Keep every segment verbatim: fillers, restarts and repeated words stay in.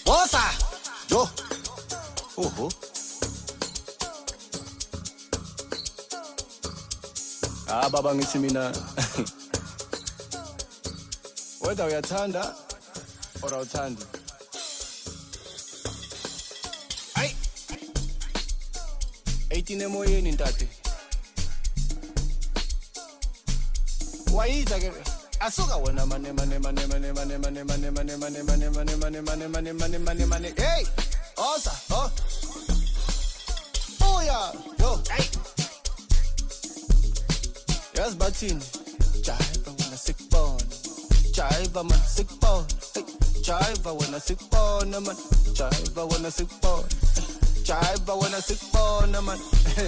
Wosa! Yo! Oho. Ah, baba ngithi mina. Whether uyathanda or awuthandi. Ay! eighteen emoyeni ntate. Wayiza ke asuka wena mane mane mane mane mane mane mane mane mane mane mane mane mane mane mane mane mane hey osa oh oh yeah yo hey yes batin jive when a sick bone jive man sick bone hey jive when a sick bone man jive when a sick bone jive when a sick bone man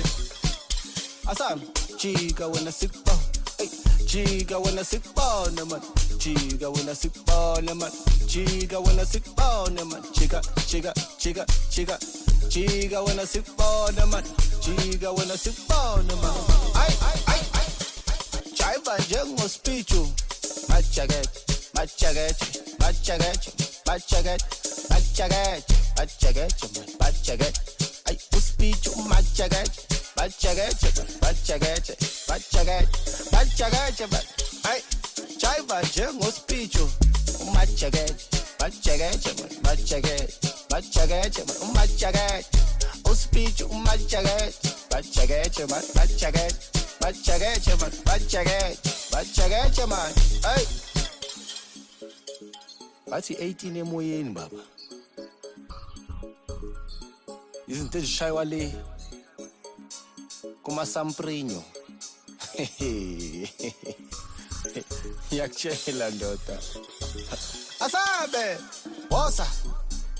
asam chiga when a sick bone Chiga when a sick bone man, chiga when a sick bone man, chiga when a sick bone man, chiga, chiga, chiga, chiga, chiga when a sick bone man, chiga when a sick bone man. Ay, ay, ay, ay. Chiva jengo spichu, machaget, machaget, machaget, machaget, machaget, machaget, machaget. Ay, uspichu machaget, machaget, machaget, machaget. Machaget, ay, chiva jengo spichu, machaget, machaget, machaget, machaget, machaget, uspichu machaget, machaget, machaget, machaget, machaget, machaget, man, ay. Bathi eighteen emoyeni baba. Izinto ezishaywa le kuma samprinyo. Yakutshela ndoda. Asabe, wosa.